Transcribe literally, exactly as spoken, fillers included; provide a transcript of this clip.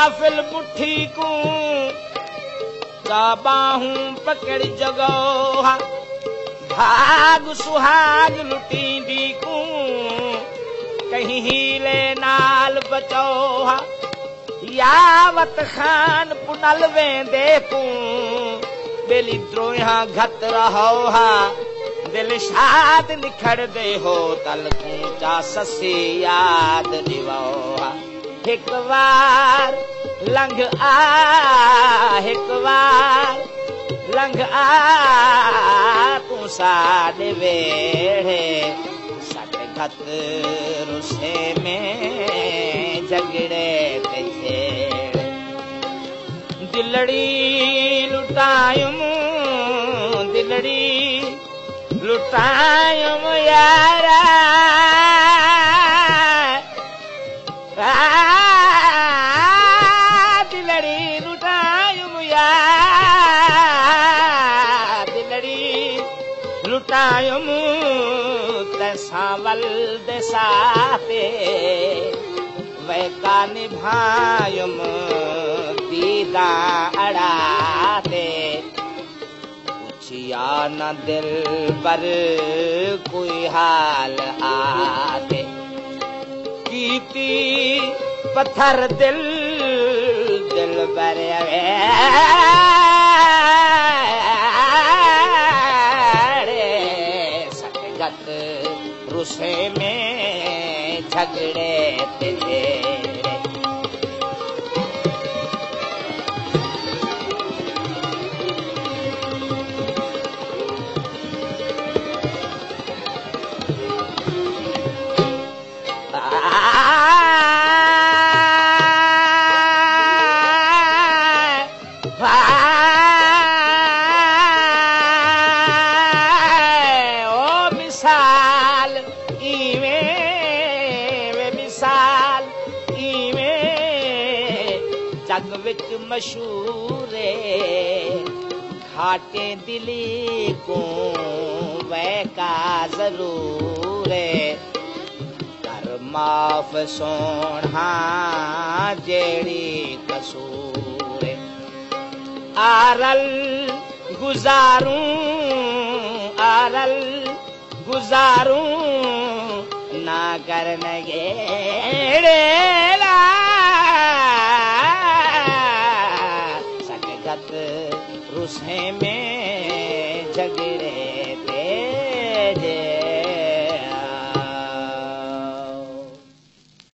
गाफिल पुठी को बाहूं पकड़ जगो भाग सुहाग लुटींदी को कहीं हीले नाल बचो यावत खान पुनल वेंदे को बेली द्रोहा घत रहो हा दिल शाद निखड़ दे हो तल चा ससी याद दिवो हा एक बार लंघ आ एक बार लंघ आ तू साडे वेड़े सट घत रुसे में झगड़े ते छेड़े दिलड़ी लुटायुम दिलड़ी लुटायुम यारा दिलड़ी लुटायुम यार दिलड़ी लुटायुम तसावल देसाते वैका निभायुम दीदा अड़ाते पूछिया न दिल पर कोई हाल आते कीती पत्थर दिल दिल पर सटगत रुसे में झगड़े तेरे जग विच मशहूरे घाटे दिली को वैका जरूरे कर माफ सोना जेड़ी कसूरे आरल गुजारूं आरल गुजारूं ना करने गेड़े रुसे में झगड़े